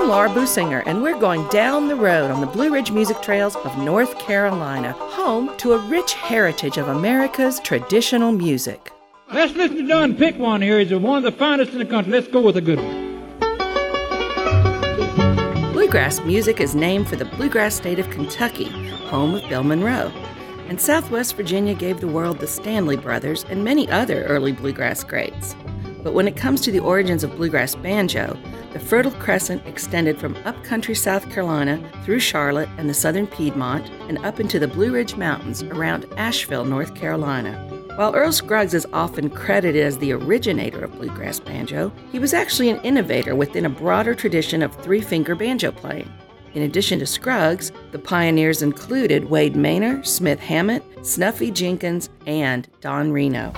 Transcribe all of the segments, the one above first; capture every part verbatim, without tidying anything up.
Laura Businger, and we're going down the road on the Blue Ridge Music Trails of North Carolina, home to a rich heritage of America's traditional music. Let's listen to Don pick one here. He's one of the finest in the country. Let's go with a good one. Bluegrass music is named for the bluegrass state of Kentucky, home of Bill Monroe. And Southwest Virginia gave the world the Stanley Brothers and many other early bluegrass greats. But when it comes to the origins of bluegrass banjo, the Fertile Crescent extended from upcountry South Carolina through Charlotte and the southern Piedmont and up into the Blue Ridge Mountains around Asheville, North Carolina. While Earl Scruggs is often credited as the originator of bluegrass banjo, he was actually an innovator within a broader tradition of three-finger banjo playing. In addition to Scruggs, the pioneers included Wade Maynor, Smith Hammett, Snuffy Jenkins, and Don Reno.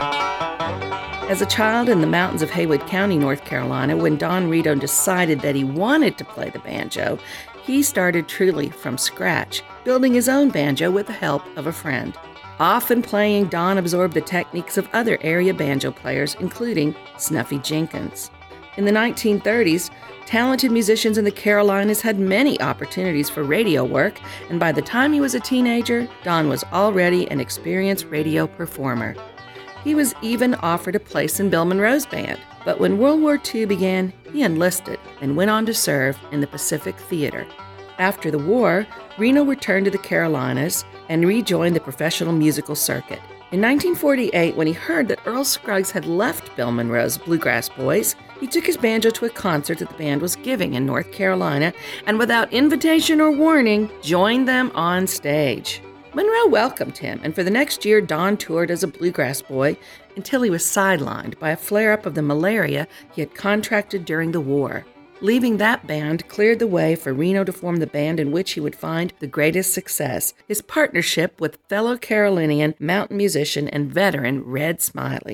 As a child in the mountains of Haywood County, North Carolina, when Don Reno decided that he wanted to play the banjo, he started truly from scratch, building his own banjo with the help of a friend. Often playing, Don absorbed the techniques of other area banjo players, including Snuffy Jenkins. In the nineteen thirties, talented musicians in the Carolinas had many opportunities for radio work, and by the time he was a teenager, Don was already an experienced radio performer. He was even offered a place in Bill Monroe's band, but when World War Two began, he enlisted and went on to serve in the Pacific Theater. After the war, Reno returned to the Carolinas and rejoined the professional musical circuit. In nineteen forty-eight, when he heard that Earl Scruggs had left Bill Monroe's Bluegrass Boys, he took his banjo to a concert that the band was giving in North Carolina and without invitation or warning, joined them on stage. Monroe welcomed him, and for the next year, Don toured as a bluegrass boy until he was sidelined by a flare-up of the malaria he had contracted during the war. Leaving that band cleared the way for Reno to form the band in which he would find the greatest success, his partnership with fellow Carolinian mountain musician and veteran Red Smiley.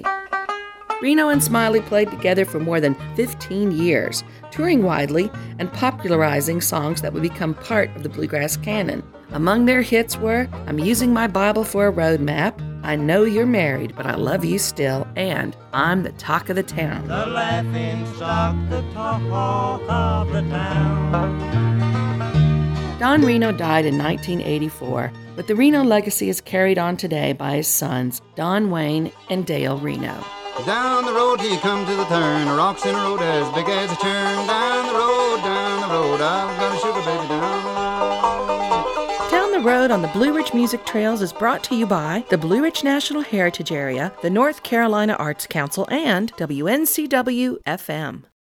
Reno and Smiley played together for more than fifteen years, touring widely and popularizing songs that would become part of the bluegrass canon. Among their hits were I'm Using My Bible for a Road Map, I Know You're Married, But I Love You Still, and I'm the Talk of the Town. The laughing stock, the talk of the town. Don Reno died in nineteen eighty-four, but the Reno legacy is carried on today by his sons, Don Wayne and Dale Reno. Down the road till you come to the turn, a rocks in a road as big as a churn. Down the road, down the road, I've got a sugar baby down the road. Down the Road on the Blue Ridge Music Trails is brought to you by the Blue Ridge National Heritage Area, the North Carolina Arts Council, and W N C W F M.